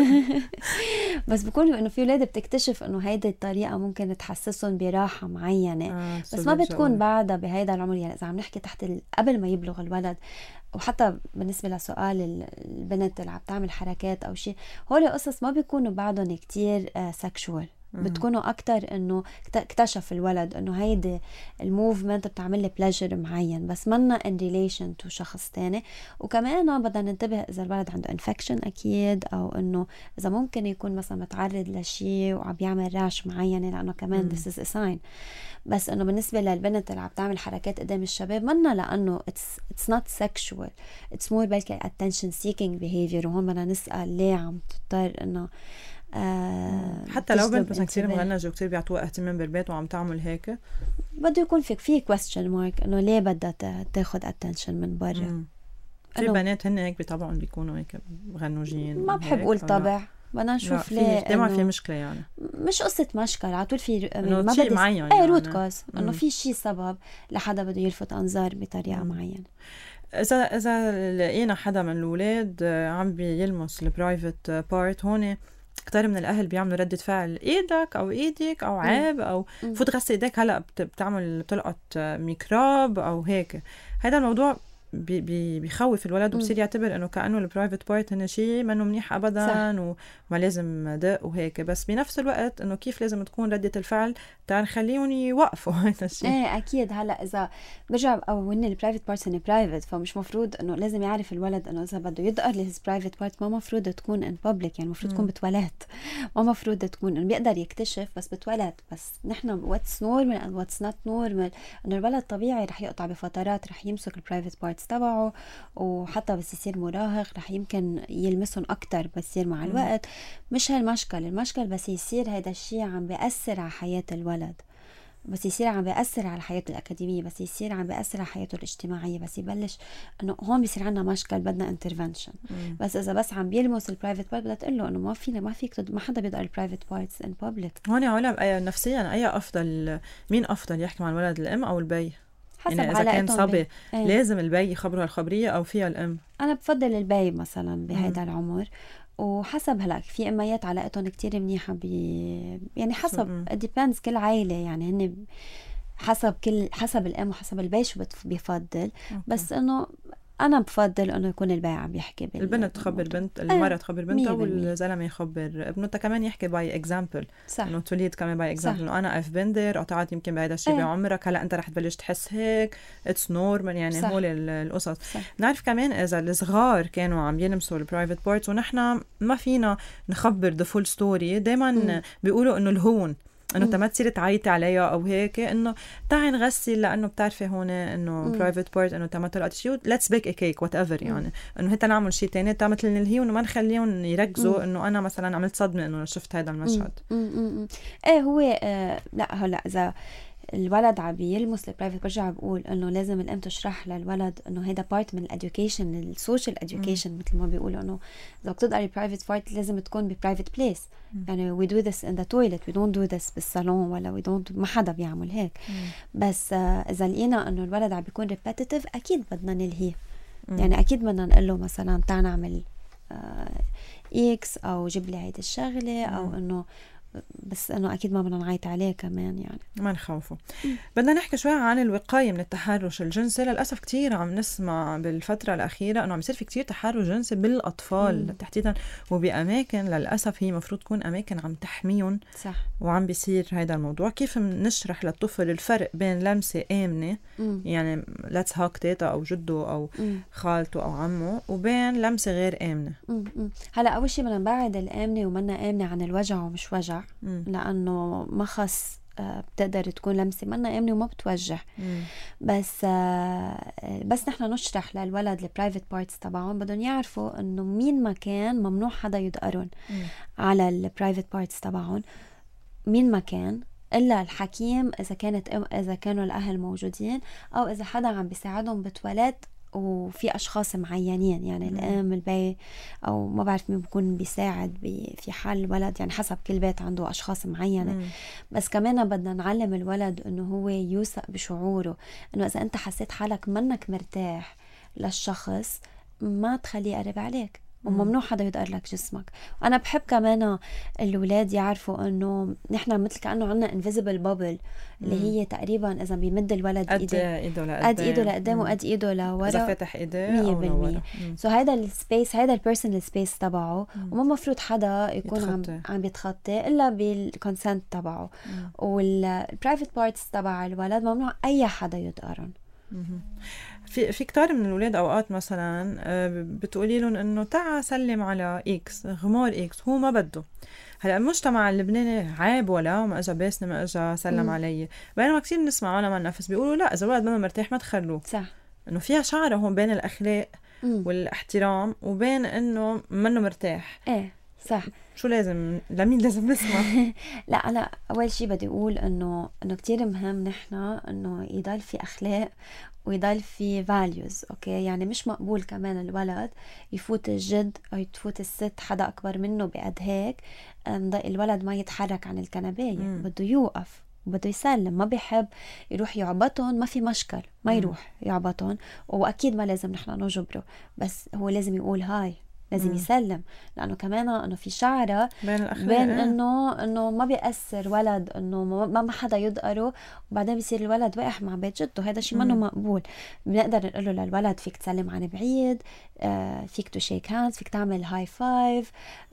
بس بقول انه في اولاد بتكتشف انه هيدي الطريقه ممكن تحسسهم براحه معينه، آه بس ما بتكون بعدها بهيدا العمر. يعني اذا عم نحكي تحت ال... قبل ما يبلغ الولد، وحتى بالنسبه لسؤال البنت اللي عم تعمل حركات او شيء، هول قصص ما بيكونوا بعدهم كتير سكشوال. بتكونوا أكتر إنه اكتشف الولد إنه هيدي الموفمنت بتعمل لي بلاجر معين، بس منا in relation to شخص تاني. وكمان بدنا ننتبه إذا الولد عنده infection أكيد، أو إنه إذا ممكن يكون مثلا متعرض لشيء وعم بيعمل راش معين، لأنه كمان this is a sign. بس إنه بالنسبة للبنت اللي عم تعمل حركات قدام الشباب منا لأنه it's it's not sexual, it's more بلكي attention seeking behavior. وهون بدنا نسأل ليه عم تضطر إنه آه
حتى لو بنت مثلا كتير مغنجة وكتير بيعطوها اهتمام بالبيت وعم تعمل هيك،
بده يكون فيك في question mark إنه ليه بدها تاخد attention من برا.
في بنات هن هيك بطبعهم بيكونوا هيك غنوجين،
ما بحب أقول طبع، بدنا نشوف ليه.
دايما في مشكلة يعني،
مش قصة مشكلة على طول في
ما شيء معين
ايه روت كوز، إنه في شيء سبب لحدا بده يلفت أنظار بطريقة معينة.
إذا إذا لقينا حدا من الأولاد عم بيلمس البرايفت بارت، هون كتير من الأهل بيعملوا ردة فعل إيدك أو إيدك أو عيب أو فوت غسل إيدك هلأ بتعمل بتلقط ميكروب أو هيك. هذا الموضوع بي بي بيخوف الولد وبصير يعتبر انه كانه البرايفت بارت هن شيء منه منيح ابدا صح. وما لازم دق وهيك. بس بنفس الوقت انه كيف لازم تكون ردة الفعل تعال نخليهم يوقفوا هذا الشيء.
ايه اكيد. هلا اذا برجع او هن البرايفت بارت هن برايفت، فمش مفروض انه لازم يعرف الولد انه اذا بده يدقر لهز برايفت بارت ما مفروض تكون ان بابليك، يعني مفروض تكون بتواليت، ما مفروض تكون انه بيقدر يكتشف بس بتواليت. بس نحن واتس نورمال اند واتس نوت نورمال، انه الولد طبيعي رح يقطع بفترات، رح يمسك البرايفت بارتس تبعه، وحتى بس يصير مراهق رح يمكن يلمسهم أكتر بس يصير مع الوقت. مش هالمشكل، المشكل بس يصير هيدا الشيء عم بيأثر على حياة الولد، بس يصير عم بيأثر على حياته الأكاديمية، بس يصير عم بيأثر على حياته الاجتماعية، بس يبلش إنه هون بيصير عنا مشكل بدنا انترفنشن. بس إذا بس عم بيلمس البرايفت بارت بدها تقول له إنه ما فينا ما فيك ما حدا بيقدر البرايفت بارتس إن بابليك.
هون علم أي نفسيا أي أفضل، مين أفضل يحكي مع الولد، الأم أو البي؟
حسب
يعني إذا كان صبي ايه؟ لازم البي يخبره الخبرية أو فيها الأم؟
أنا بفضل البي مثلا بهذا العمر، وحسب هلا في أميات علاقتهم كتير منيحة بي... يعني حسب depends كل عائلة، يعني هن حسب كل حسب الأم وحسب البي شو بيفضل. بس إنه أنا بفضل إنه يكون البي عم يحكي بال...
البنت تخبر بنت، المرأة تخبر بنتها، والزلمة يخبر ابنه. كمان يحكي باي اكزامبل، إنه توليد كمان باي اكزامبل، إنه أنا أف بندر قطعت يمكن بهذا الشيء بعمرك، هلا أنت رح تبلش تحس هيك اتس نورمال، يعني هول القصص. نعرف كمان إذا الصغار كانوا عم يلمسوا البرايفت بارتس ونحن ما فينا نخبر ذا فول ستوري، دايما بيقولوا إنه الهون انه انت ما تصير تعيطي عليها او هيك، انه تعي نغسل لانه بتعرفي هون انه برايفت بارت، انه انت ما طلعت شيء، ليتس بيك ا كيك وات ايفر، يعني انه هيك نعمل شيء ثاني تا مثل نلهي، وانه ما نخليهم يركزوا انه انا مثلا عملت صدمه انه شفت هذا المشهد.
مم. ايه هو آه لا هلا اذا الولد عم بيلمس البرايفت، برجع بقول انه لازم الام تشرح للولد انه هيدا بارت من الاديوكيشن، السوشيال اديوكيشن مثل ما بيقولوا، انه اذا بتقدري برايفت بارت لازم تكون ببرايفت بليس، يعني we do this in the toilet, we don't do this بالصالون، ولا we don't، ما حدا بيعمل هيك. مم. بس آه اذا لقينا انه الولد عم بيكون ريبيتيتيف اكيد بدنا نلهيه، يعني اكيد بدنا نقول له مثلا تعال نعمل آه اكس او جيب لي هيدي الشغله، او انه بس انه اكيد ما بدنا نعيط عليه كمان، يعني
ما نخوفه. بدنا نحكي شوي عن الوقايه من التحرش الجنسي. للاسف كتير عم نسمع بالفتره الاخيره انه عم يصير في كتير تحرش جنسي بالاطفال مم. تحديدا، وباماكن للاسف هي مفروض تكون اماكن عم تحميهم، صح، وعم بيصير هذا الموضوع. كيف نشرح للطفل الفرق بين لمسه امنه مم. يعني ليتس هاك تيتا او جده او مم. خالته او عمه، وبين لمسه غير امنه؟
مم. مم. هلا اول شيء بدنا نبعد الامنه ومنا امنه عن الوجع ومش وجع، مم. لأنه ما خص آه بتقدر تكون لمسة منا آمنة وما بتوجع. مم. بس آه بس نحن نشرح للولد البرايفت بارتس تبعهم، بدهم يعرفوا إنه مين ما كان ممنوع حدا يدقرن على البرايفت بارتس تبعهم، مين ما كان إلا الحكيم إذا كانت إذا كانوا الأهل موجودين، أو إذا حدا عم بيساعدهم بتواليت وفي أشخاص معينين، يعني مم. الأم البي أو ما بعرف مين بيكون بيساعد في حال الولد، يعني حسب كل بيت عنده أشخاص معينة. مم. بس كمان بدنا نعلم الولد إنه هو يوثق بشعوره، إنه إذا أنت حسيت حالك منك مرتاح للشخص ما تخليه يقرب عليك، وممنوع حدا يدقر لك جسمك. وانا بحب كمان الاولاد يعرفوا انه نحن مثل كانه عنا انفيزبل بابل اللي هي تقريبا اذا بيمد الولد
قد ايده لقدام
قد ايده لقدام وقد ايده لورا
اذا فتح ايديه
مية بالمية. سو هيدا السبيس، هيدا البيرسونال سبيس تبعه، وما مفروض حدا يكون يتخطي. عم عم بيتخطى الا بالكونسنت تبعه. والبرايفت بارتس تبع الولد ممنوع اي حدا يدقرن.
في في كتار من الولاد اوقات مثلا بتقولي لهم انه تعا سلم على اكس غمار اكس، هو ما بده. هلا المجتمع اللبناني عيب ولا ما اجى باسني ما اجى سلم علي، بينما كثير بنسمع عالم عن نفس بيقولوا لا اذا الولد منه مرتاح ما تخلوه.
صح،
انه فيها شعره هون بين الاخلاق مم. والاحترام وبين انه منه مرتاح.
ايه صح.
شو لازم لمين لازم نسمع؟
لا انا اول شيء بدي اقول انه انه كتير مهم نحن انه يضل في اخلاق ويضل في values. اوكي، يعني مش مقبول كمان الولد يفوت الجد او يفوت الست حدا اكبر منه بقد هيك الولد ما يتحرك عن الكنبايه، بده يوقف وبده يسلم. ما بيحب يروح يعبطهم، ما في مشكل ما يروح يعبطهم، واكيد ما لازم نحن نجبره، بس هو لازم يقول هاي، لازم مم. يسلم، لانه كمان انه في شعره
بين,
بين انه انه ما بيأثر ولد انه ما ما حدا يدقره وبعدين بيصير الولد واقع مع بيت جده. هذا شيء منه مقبول. بنقدر نقول له للولد فيك تسلم عن بعيد، آه فيك تو شيك هاندز، فيك تعمل هاي فايف،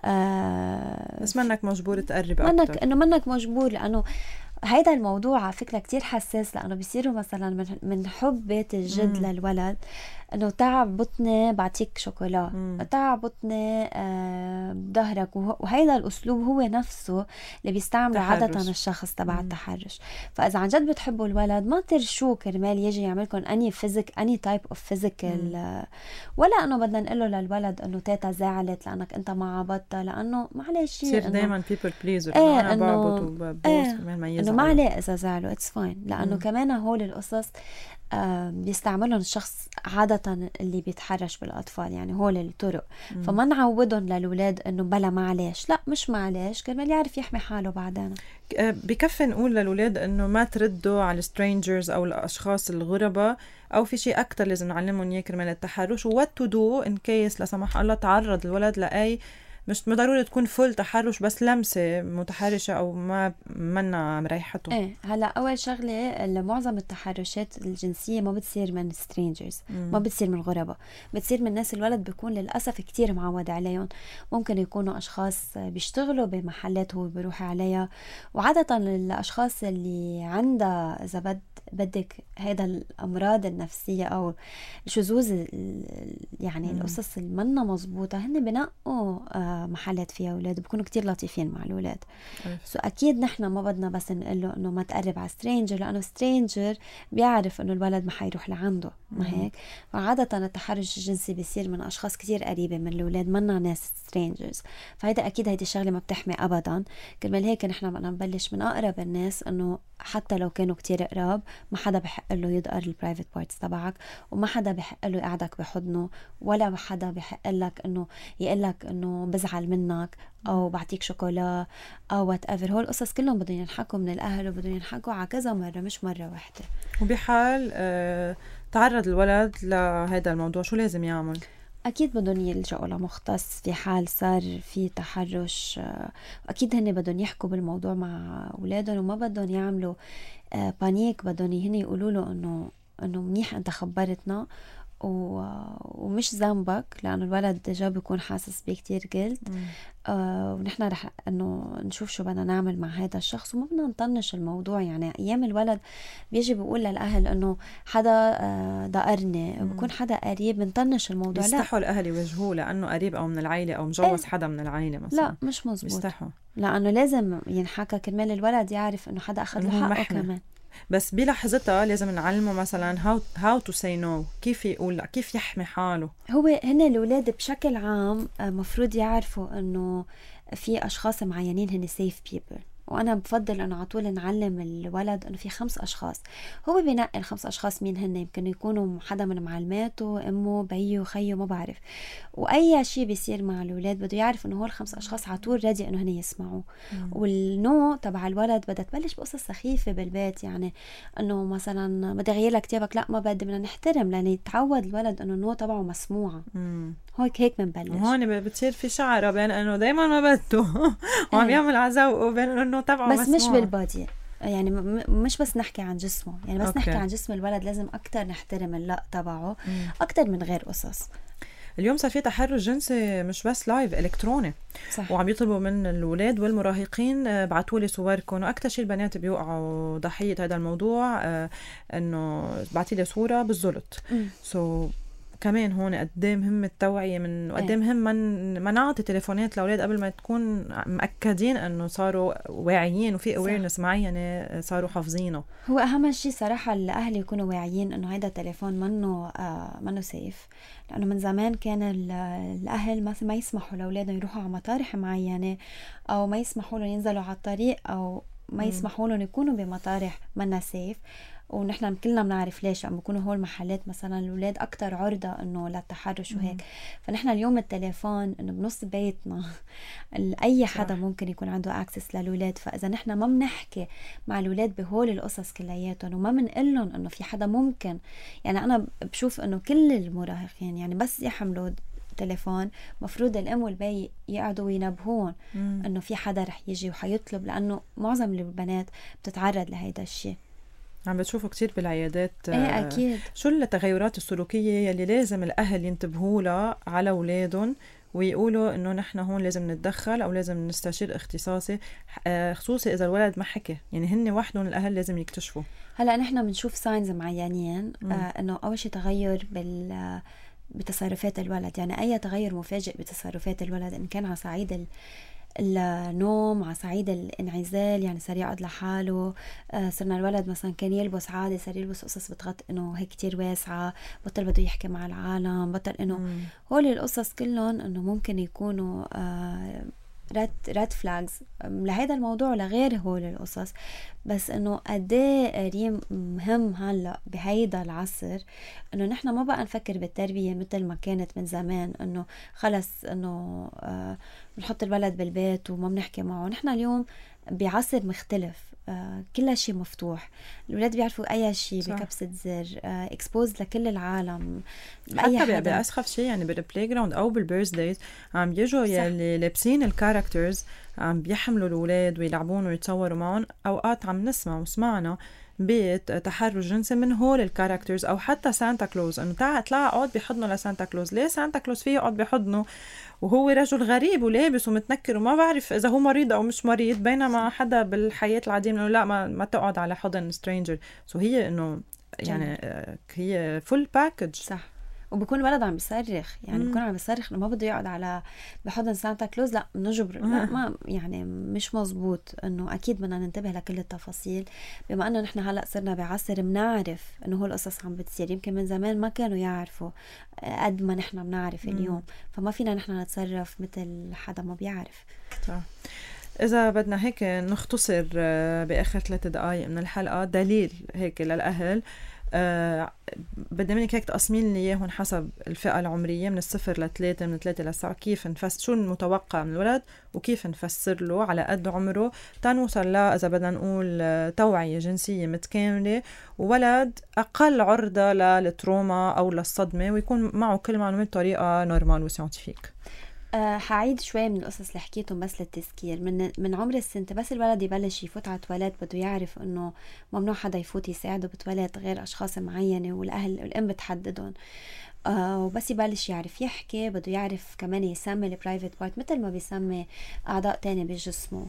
آه
بس منك مجبور تقرب
منك
اكثر،
انه منك مجبور. لانه هيدا الموضوع على فكرة كتير حساس، لأنه بيصيروا مثلا من, من حب بيت الجد مم. للولد انه تعب بطني بعطيك شوكولا، تعب بطني آه بظهرك، وهيدا الاسلوب هو نفسه اللي بيستعمله عادة الشخص تبع التحرش. فاذا عن جد بتحبوا الولد ما ترشوه كرمال يجي يعملكم اني فيزيك اني تايب اوف فيزيكال، ولا انه بدنا نقول له للولد انه تيتا زعلت لانك انت ما عبطتها، لانه معلش
يصير دائما بيبل بليزر
ايه
انا بعبط وببوس كمان ما يزعل،
انه ما عليه اذا زعلوا اتس فاين، لانه كمان هول القصص آه بيستعملهم الشخص عادة اللي بيتحرش بالأطفال، يعني هول الطرق. مم. فما نعودهم للولاد إنه بلا معلش، لا مش معلش كرمال يعرف يحمي حاله بعدين.
بكفي نقول للولاد إنه ما تردوا على السترينجرز أو الأشخاص الغرباء، أو في شيء أكتر لازم نعلمهم إياه كرمال التحرش، و what to do in case لا سمح الله تعرض الولد لأي، مش ضروري تكون فل تحرش، بس لمسة متحرشة أو ما منا مريحته.
ايه هلا أول شغلة معظم التحرشات الجنسية ما بتصير من سترينجرز، ما بتصير من غرباء، بتصير من ناس الولد بيكون للأسف كتير معود عليهم. ممكن يكونوا أشخاص بيشتغلوا بمحلات هو بيروح عليها، وعادة الأشخاص اللي عندها إذا بد بدك هيدا الأمراض النفسية أو الشذوذ يعني مم. القصص اللي منا مزبوطة هن بنقوا آه محلات فيها أولاد، بيكونوا كتير لطيفين مع الأولاد. سو so أكيد نحن ما بدنا بس نقول له إنه ما تقرب على سترينجر، لأنه سترينجر بيعرف إنه الولد ما حيروح لعنده، ما هيك؟ فعادة التحرش الجنسي بيصير من أشخاص كتير قريبة من الأولاد، منا ناس سترينجرز. فهيدا أكيد هيدي الشغلة ما بتحمي أبدا. كرمال هيك نحن بدنا نبلش من أقرب الناس، إنه حتى لو كانوا كتير قراب ما حدا بحق له يدقر البرايفت بارتس تبعك، وما حدا بحق له يقعدك بحضنه، ولا حدا بحق لك انه يقول لك انه بزعل منك او بعطيك شوكولا او وات ايفر. هول القصص كلهم بدهم ينحكوا من الاهل، وبدهم ينحكوا على كذا مره مش مره واحده.
وبحال آه تعرض الولد لهذا الموضوع شو لازم يعمل؟
أكيد بدهم يلجأوا لمختص في حال صار في تحرش. أكيد هن بدهم يحكوا بالموضوع مع أولادهم، وما بدهم يعملوا بانيك، بدهم هن يقولوا له إنه إنه منيح أنت خبرتنا ومش ذنبك، لأنه الولد ديجا بيكون حاسس بيه كتير جلد. آه ونحن رح انه نشوف شو بدنا نعمل مع هذا الشخص، وما بدنا نطنش الموضوع. يعني ايام الولد بيجي بيقول للاهل انه حدا آه دقرني، بكون حدا قريب بنطنش الموضوع. لا
بيستحوا الاهل يوجهوه لانه قريب او من العائله او مجوز ايه؟ حدا من العائله مثلا.
لا مش مزبوط،
بيستحوا
لانه لازم ينحكى كرمال الولد يعرف انه حدا اخذ له حقه محنة. كمان
بس بلحظتها لازم نعلمه مثلا how, how to say no، كيف يقول لا، كيف يحمي حاله.
هو هن الأولاد بشكل عام مفروض يعرفوا انه في اشخاص معينين هن safe people، وانا بفضل انه على طول نعلم الولد انه في خمس اشخاص، هو بينقي الخمس اشخاص مين هن، يمكن يكونوا حدا من معلماته، امه، بيه، خيه، ما بعرف. واي شيء بيصير مع الاولاد بده يعرف انه هول الخمس اشخاص على طول رادي انه هن يسمعوا. والنو تبع الولد بدها تبلش بقصص سخيفه بالبيت، يعني انه مثلا بدي اغير لك كتابك، لا ما بدي، بدنا نحترم، لان يتعود الولد انه النو تبعه مسموعه.
مم.
هيك هيك بنبلش.
وهون بتصير في شعره بين انه دايما ما بده وعم يعمل عزاو وبين انه تبعه
بس مش بالبادي، يعني مش بس نحكي عن جسمه، يعني بس أوكي. نحكي عن جسم الولد لازم أكتر نحترم اللق تبعه أكتر من غير قصص. اليوم
صار في تحرش جنسي مش بس لايف، الكتروني. صح. وعم يطلبوا من الأولاد والمراهقين بعتوا لي صوركم، واكثر شيء البنات بيوقعوا ضحيه هذا الموضوع آه انه بعتي لي صوره بالزلط. سو so كمان هون قد ايه مهم التوعيه من قد ايه مهم من ما نعطي تليفونات لاولاد قبل ما تكون مأكدين انه صاروا واعيين وفي اويرنس معينه صاروا حافظينه.
هو اهم شيء صراحه الاهل يكونوا واعيين انه هذا التليفون منه آه منه سيف، لانه من زمان كان الاهل مثلا ما يسمحوا لاولادهم يروحوا على مطارح معينه، او ما يسمحوا لهم ينزلوا على الطريق، او ما يسمحوا لهم يكونوا بمطارح منها سيف. ونحن كلنا بنعرف ليش عم بيكونوا هول المحلات مثلا الاولاد اكثر عرضه انه للتحرش وهيك. فنحن اليوم التليفون انه بنص بيتنا اي حدا صح. ممكن يكون عنده اكسس للاولاد، فاذا نحن ما بنحكي مع الاولاد بهول القصص كلياتهم وما بنقول لهم انه في حدا ممكن، يعني انا بشوف انه كل المراهقين يعني بس يحملوا تليفون مفروض الام والبي يقعدوا وينبهون انه في حدا رح يجي وحيطلب، لانه معظم البنات بتتعرض لهيدا الشيء.
عم بتشوفوا كتير بالعيادات.
ايه اكيد.
شو التغيرات السلوكيه يلي لازم الاهل ينتبهوا لها على اولادهم ويقولوا انه نحن هون لازم نتدخل او لازم نستشير اختصاصي، خصوصي اذا الولد ما حكي، يعني هن وحدهم الاهل لازم يكتشفوا.
هلا نحن بنشوف ساينز معينين آه انه اول شيء تغير بال بتصرفات الولد، يعني اي تغير مفاجئ بتصرفات الولد ان كان على صعيد النوم، على صعيد الانعزال، يعني صار يقعد لحاله، آه صرنا الولد مثلا كان يلبس عادي صار يلبس قصص بتغطي انه هيك كتير واسعه، بطل بده يحكي مع العالم، بطل انه هول القصص كلهم انه ممكن يكونوا آه ريد ريد فلاجز لهذا الموضوع لغير هول القصص. بس انه قد ايه ريم مهم هلا بهيدا العصر انه نحن ما بقى نفكر بالتربيه مثل ما كانت من زمان، انه خلص انه آه بنحط الولد بالبيت وما بنحكي معه. نحن اليوم بعصر مختلف، آه كل شيء مفتوح، الولاد بيعرفوا اي شيء بكبسة زر، آه اكسبوز لكل العالم.
حتى بأسخف شيء يعني بالبلاي جراوند او بالبيرث دايز عم يجوا يلي لابسين الكاركترز عم بيحملوا الولاد ويلعبون ويتصوروا معهم. اوقات عم نسمع وسمعنا بيت تحرش جنسي من هول الكاركترز، او حتى سانتا كلوز انه تعال اطلع اقعد بحضنه لسانتا كلوز. ليه سانتا كلوز فيه يقعد بحضنه وهو رجل غريب ولابس ومتنكر وما بعرف اذا هو مريض او مش مريض، بينما حدا بالحياه العاديه انه لا ما, ما تقعد على حضن سترينجر. سو هي انه يعني هي فول باكج.
صح. وبكون الولد عم بيصرخ، يعني بكون عم بيصرخ انه ما بده يقعد على بحضن سانتا كلوز، لا نجبر لا ما يعني مش مزبوط. انه اكيد بدنا ننتبه لكل التفاصيل، بما انه نحن هلا صرنا بعصر بنعرف انه هو القصص عم بتصير، يمكن من زمان ما كانوا يعرفوا قد ما نحن بنعرف اليوم، فما فينا نحن نتصرف مثل حدا ما بيعرف.
صح. إذا بدنا هيك نختصر بآخر ثلاث دقايق من الحلقة دليل هيك للأهل، أه بدنا منك هيك تقسمين لي اياهم حسب الفئة العمرية من الصفر لثلاثة، من ثلاثة لسبعة، كيف نفسر شو المتوقع من الولد وكيف نفسر له على قد عمره تنوصل لا إذا بدنا نقول توعية جنسية متكاملة وولد أقل عرضة للتروما أو للصدمة ويكون معه كل معلومات بطريقة نورمال وسيانتيفيك.
أه حعيد شوي من القصص اللي حكيتهم بس للتذكير. من من عمر السنة بس الولد يبلش يفوت على تواليت بده يعرف انه ممنوع حدا يفوت يساعده بتواليت غير اشخاص معينة، والاهل الام بتحددهم. آه وبس يبلش يعرف يحكي بده يعرف كمان يسمي البرايفت بارت مثل ما بيسمي اعضاء تاني بجسمه.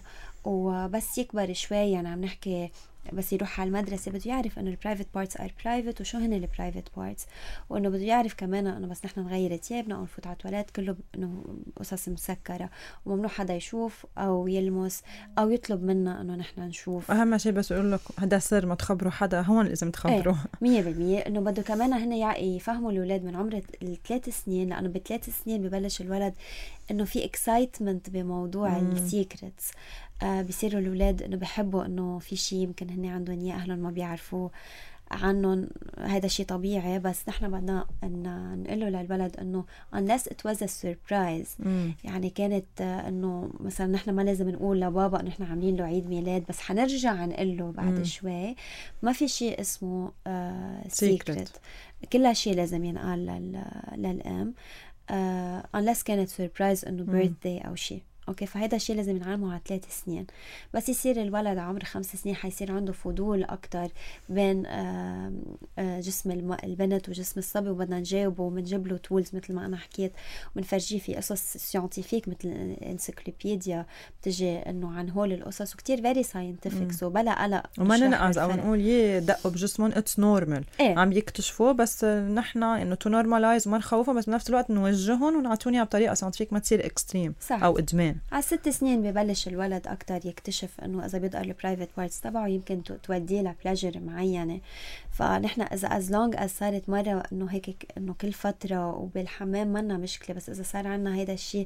وبس يكبر شوي يعني عم نحكي بس يروح على المدرسة بده يعرف انه البرايفت بارتس ار برايفت وشو هن البرايفت بارتس، وانه بده يعرف كمان انه بس نحن نغير ثيابنا او نفوت على التواليت كله انه قصص مسكرة وممنوع حدا يشوف او يلمس او يطلب منا انه نحن نشوف.
اهم شيء بس اقول لك هذا سر ما تخبروا حدا، هون لازم تخبروا.
مية بالمية انه بده كمان هن يفهموا الاولاد من عمر الثلاث سنين، لانه بثلاث سنين ببلش الولد انه في اكسايتمنت بموضوع السيكريتس. آه بيصيروا الأولاد إنه بيحبوا إنه في شيء يمكن هني عندهم إياه أهلهم ما بيعرفوه عنهم. هذا شيء طبيعي، بس نحن بدنا إن نقوله للولد إنه unless it was a surprise. مم. يعني كانت آه إنه مثلا نحن ما لازم نقول لبابا إنه نحن عاملين له عيد ميلاد بس حنرجع نقوله بعد مم. شوي. ما في شيء اسمه آه secret. كل شيء لازم ينقال لل للأم. uh, unless كانت سوربرايز انه birthday او شيء. اوكي فهذا الشيء لازم نعلمه على ثلاث سنين. بس يصير الولد عمر خمس سنين حيصير عنده فضول اكتر بين آآ آآ جسم البنت وجسم الصبي، وبدنا نجاوبه وبنجيب له تولز مثل ما انا حكيت، وبنفرجيه في قصص ساينتيفيك مثل انسيكلوبيديا بتجي انه عن هول القصص وكتير فيري ساينتيفيك، سو بلا قلق
وما ننقص او نقول يدقوا بجسمهم اتس نورمال
إيه؟
عم يكتشفوا، بس نحن انه تو نورمالايز وما نخوفهم، بس بنفس الوقت نوجههم ونعطوني اياها بطريقه ساينتيفيك ما تصير اكستريم او ادمان.
على ست سنين ببلش الولد أكتر يكتشف إنه إذا بيقدر البرايفت بارتس تبعه يمكن توديه لبلاجر معينة. فنحن إذا as long as صارت مرة إنه هيك إنه كل فترة وبالحمام منا مشكلة، بس إذا صار عنا هيدا الشيء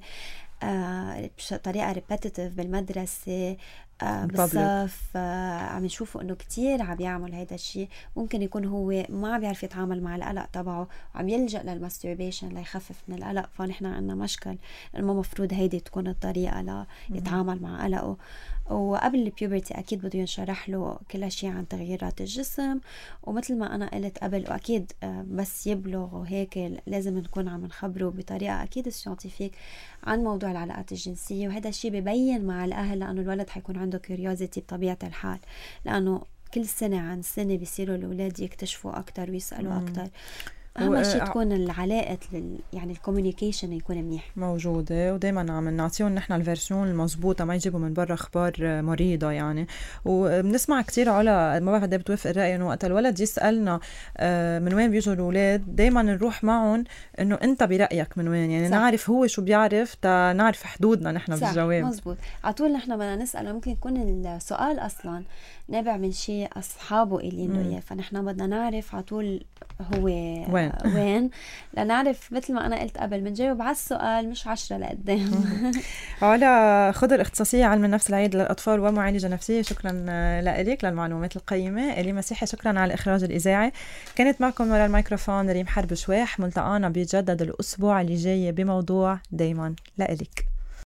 آه بطريقة ريبيتيتيف بالمدرسة آه بالصف آه عم نشوفه إنه كتير عم يعمل هيدا الشيء، ممكن يكون هو ما عم يعرف يتعامل مع القلق تبعه وعم يلجأ للماستربيشن ليخفف من القلق. فنحن عنا مشكل إنه مفروض هيدي تكون الطريقة ليتعامل مع قلقه. وقبل البيوبرتي أكيد بده ينشرح له كل شيء عن تغييرات الجسم، ومثل ما أنا قلت قبل وأكيد بس يبلغ وهيك لازم نكون عم نخبره بطريقة أكيد ساينتيفيك عن موضوع العلاقات الجنسية. وهذا الشيء ببين مع الأهل لأنه الولد حيكون عنده كيوريوزيتي بطبيعة الحال، لأنه كل سنة عن سنة بيصيروا الأولاد يكتشفوا أكتر ويسألوا أكتر. أهم شيء تكون العلاقة لل... يعني الكوميونيكيشن يكون منيح
موجودة، ودايما عم نعطيهم نحن الفيرسيون المضبوطة، ما يجيبوا من برا أخبار مريضة يعني. وبنسمع كتير على ما بعرف بتوافق الرأي إنه وقت الولد يسألنا من وين بيجوا الأولاد دايما نروح معهم إنه أنت برأيك من وين، يعني صح. نعرف هو شو بيعرف تا نعرف حدودنا نحن بالجواب.
مزبوط، عطول نحن بدنا نسأل، ممكن يكون السؤال أصلا نابع من شيء أصحابه قايلين له إياه، فنحن بدنا نعرف عطول هو وين وين لنعرف. مثل ما أنا قلت قبل بنجاوب على السؤال مش عشرة لقدام.
على خضر اختصاصية علم النفس العيد للأطفال ومعالجة نفسية، شكرا لك للمعلومات القيمة. إلي مسيحي شكرا على الإخراج الإذاعي. كانت معكم وراء الميكروفون ريم حرب شواح. ملتقانا بيتجدد الأسبوع اللي جاي بموضوع دايما لإلك.